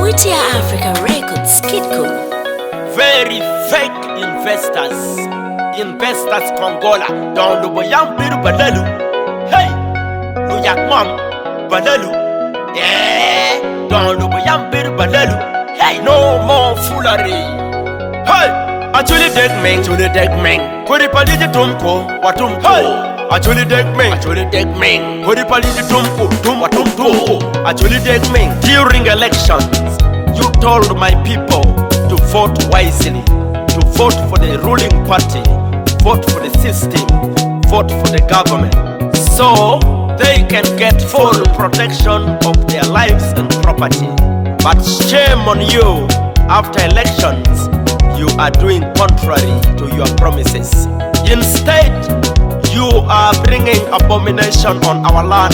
Mutia Africa Records, Kidco. Very fake investors. Investors Congola. Don't do young little Balalu. Hey, Luyak Mom, Balalu. Yeah, don't do young little Balalu. Hey, no more foolery. Hey, actually dead man, Kodi paliji tumko, watumko. Hey, actually dead man, Kodi paliji tumko, watumko. Actually dead man. During elections, you told my people to vote wisely, to vote for the ruling party, vote for the system, vote for the government, so they can get full protection of their lives and property. But shame on you, after elections, you are doing contrary to your promises. Instead, you are bringing abomination on our land,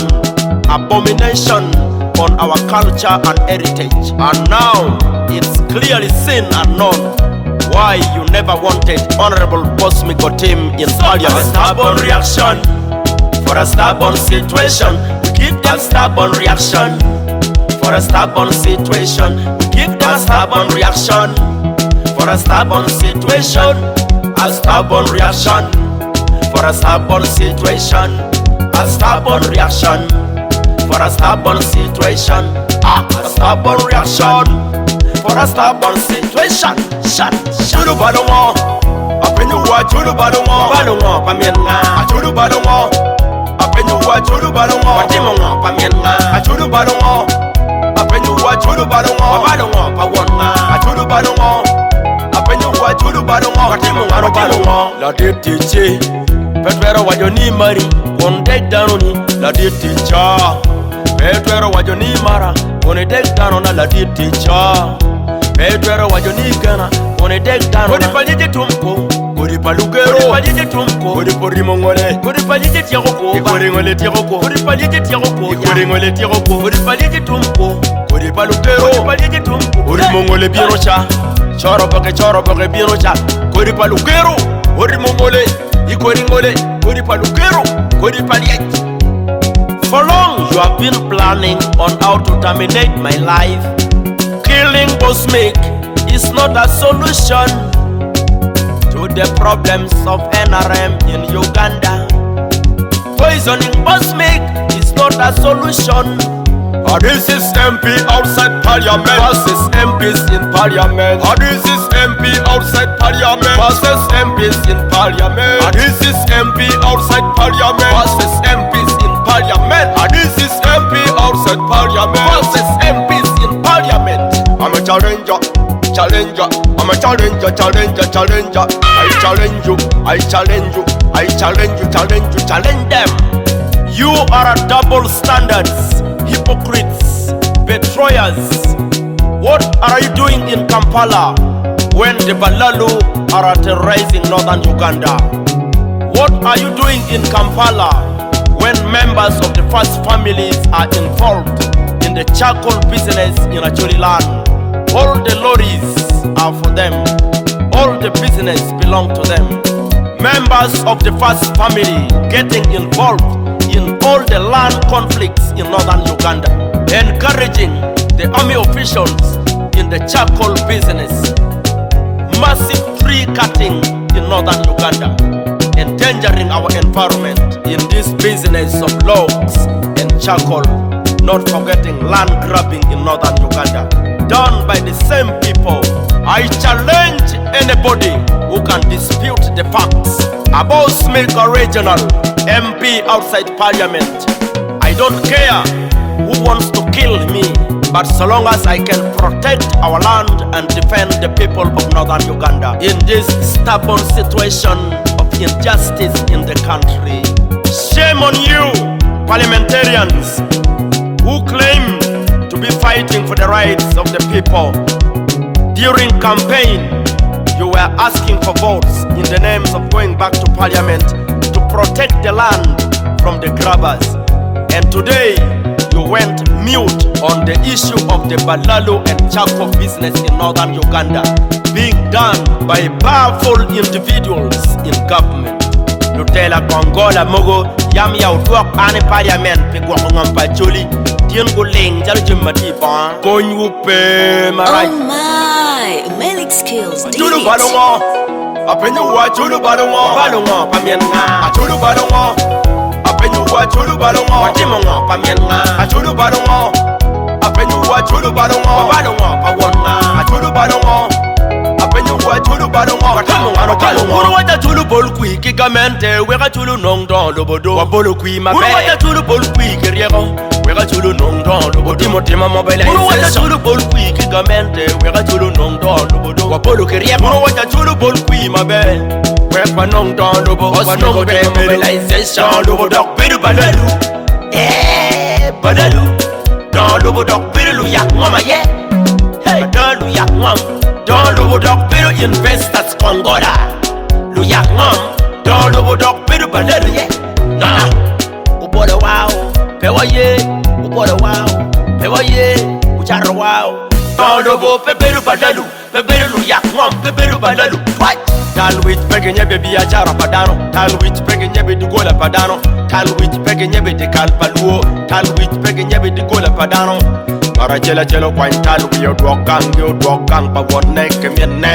abomination on our culture and heritage. And now, it's clearly seen and known why you never wanted Honorable Bosmiko team in Parliament. A stubborn reaction for a stubborn situation. We give them stubborn reaction for a stubborn situation. We give them a stubborn reaction for a stubborn situation. A stubborn reaction for a stubborn situation. A stubborn reaction for a stubborn situation. A stubborn reaction for a stubborn situation. Chulu balongo, apenyu wa chulu balongo, pamienga. Chulu balongo, apenyu wa chulu balongo, patimonga, pamienga. Chulu balongo, apenyu wa chulu balongo, pawonga. Chulu balongo, apenyu wa chulu balongo, patimonga. La detiche, petwero wajoni mari, wonde danoni. La deticha, petwero wajoni mara, wonde danona. La deticha. Pedro wajoni gana, one deg down. Kodi palije tumko, kodi palugero. Kodi palije tumko, kodi porimongole. Kodi palije tiagoko, kodi ngole tiagoko. Kodi palije tiagoko, kodi ngole tiagoko. Kodi palije tumko, kodi palugero. Kodi palije tumko, kodi mongole birocha. Choro boke birocha. Kodi palugero, kodi mongole. Ikodi ngole, kodi palugero, kodi palije. For long you have been planning on how to terminate my life. Killing Bosmik is not a solution to the problems of NRM in Uganda. Poisoning Bosmik is not a solution. This is MP outside Parliament versus MPs in Parliament. This is MP outside Parliament versus MPs in Parliament. This is MP outside Parliament versus MPs in Parliament. This is MP outside Parliament versus MPs in Parliament. I'm a challenger. I'm a challenger. I challenge you. Challenge them. You are a double standards, hypocrites, betrayers. What are you doing in Kampala when the Balalu are terrorizing northern Uganda? What are you doing in Kampala when members of the first families are involved in the charcoal business in Acholi land? All the lorries are for them. All the business belong to them. Members of the first family getting involved in all the land conflicts in northern Uganda, encouraging the army officials in the charcoal business, massive tree cutting in northern Uganda, endangering our environment in this business of logs and charcoal, not forgetting land grabbing in northern Uganda, done by the same people. I challenge anybody who can dispute the facts about Bosmik Regional MP outside Parliament. I don't care who wants to kill me, but so long as I can protect our land and defend the people of northern Uganda in this stubborn situation of injustice in the country. Shame on you, parliamentarians who claim to be fighting for the rights of the people. During campaign, you were asking for votes in the names of going back to Parliament to protect the land from the grabbers. And today, you went mute on the issue of the Balalu and charcoal business in northern Uganda being done by powerful individuals in government. Lutela Congola Mogo, Yam Yautuak Ane Parliament, Pigwangamba Juli, dien go ling jal jimma ti pa ko nyu pe marai Oh my, Melik Skills did chulu it. balongo apenyu wa chulu balongo pamien nga chulu balongo apenyu wa chulu balongo watimo ngo pamien nga chulu balongo apenyu wa chulu balongo pawon nga chulu balongo apenyu wa chulu balongo watimo ngo balongo uru wata chulu bol kui kigamente wega chulu nong don lobodo wa bol kui ma uru wata chulu bol kui kiriego wega chulu nong don lobodo motima mobile uru wata chulu bol kui kigamente wega chulu nong don lobodo wa bol kiriego uru wata chulu bol kui ma be wega nong don lobodo wa nong de mobilization lobodo bidu balalu balalu don lobodo bidu yak mama ye hey balalu yak mama don lobodo bidu investors kongola lu yak mama don lobodo bidu balalu ye na ubole wow pewa ye ubole wow pewa ye ucharo wow don lobo peberu balalu peberu lu yak mama peberu balalu what Talwit pegenye bebi achara padano Talwit pegenye be gola padano Talwit pegenye be de kalpaluo Talwit pegenye be de gola padano Para jela jelo kwa intalu yo dwokang pa wone kemienne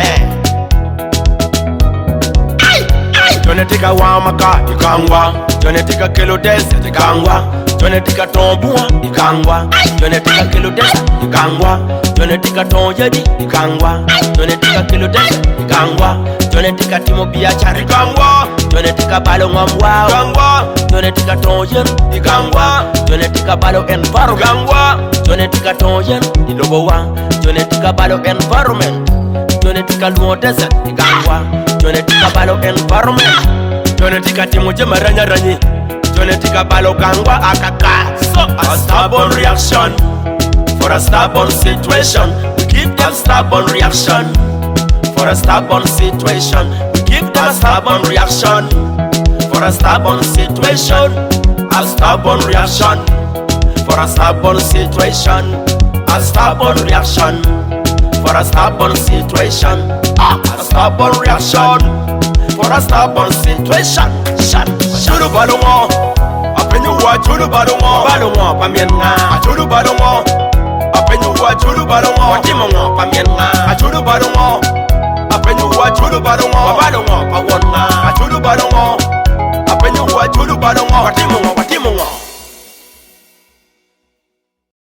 Jonetika wamaka ikangwa Jonetika kilo desi ikangwa Jonetika tombua ikangwa Jonetika kilo desi ikangwa Jonetika tonjedi ikangwa Jonetika kilo desi ikangwa Jonetika timo biachara ikangwa Jonetika balo ngamwa ikangwa Jonetika tonjen ikangwa Jonetika balo environment ikangwa Jonetika tonjen ilobowa Jonetika balo environment Jonetika luo desert ikangwa Jonetika balo environment Jonetika timo jemaranya ranyi Jonetika balo kangwa akaka So a stubborn reaction For a stubborn situation We give them stubborn reaction For a stubborn situation We give them a stubborn reaction For a stubborn situation A stubborn reaction For a stubborn situation A stubborn reaction For a stubborn situation A stubborn reaction For a stubborn situation Chulu balongo Apenyu wa chulu balongo pamien nga Chulu balongo Apenyu wa chulu balongo watimo ngo pamien nga